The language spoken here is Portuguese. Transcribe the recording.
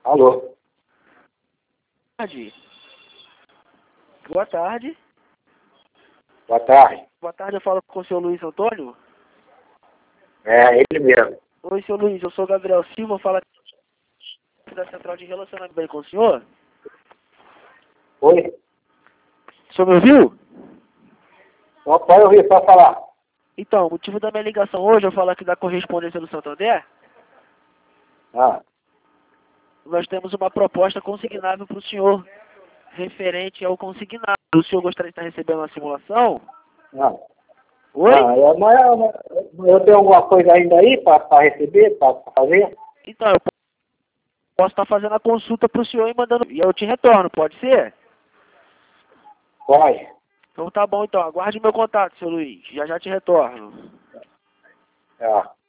Alô? Tarde. Boa tarde. Boa tarde. Boa tarde, eu falo com o senhor Luiz Antônio. É, ele mesmo. Oi, senhor Luiz, eu sou Gabriel Silva, falo aqui da Central de Relacionamento bem com o senhor. Oi? O senhor me ouviu? Não, pode ouvir, só falar. Então, o motivo da minha ligação hoje, eu falo aqui da correspondência do Santander. Ah, Nós temos uma proposta consignável para o senhor, referente ao consignado. O senhor gostaria de estar recebendo uma simulação? não. Oi? Eu tenho alguma coisa ainda aí para receber, para fazer? Então, eu posso estar fazendo a consulta para o senhor e mandando, e eu te retorno, pode ser? Pode. Então tá bom, então. Aguarde meu contato, seu Luiz. Já já te retorno. É.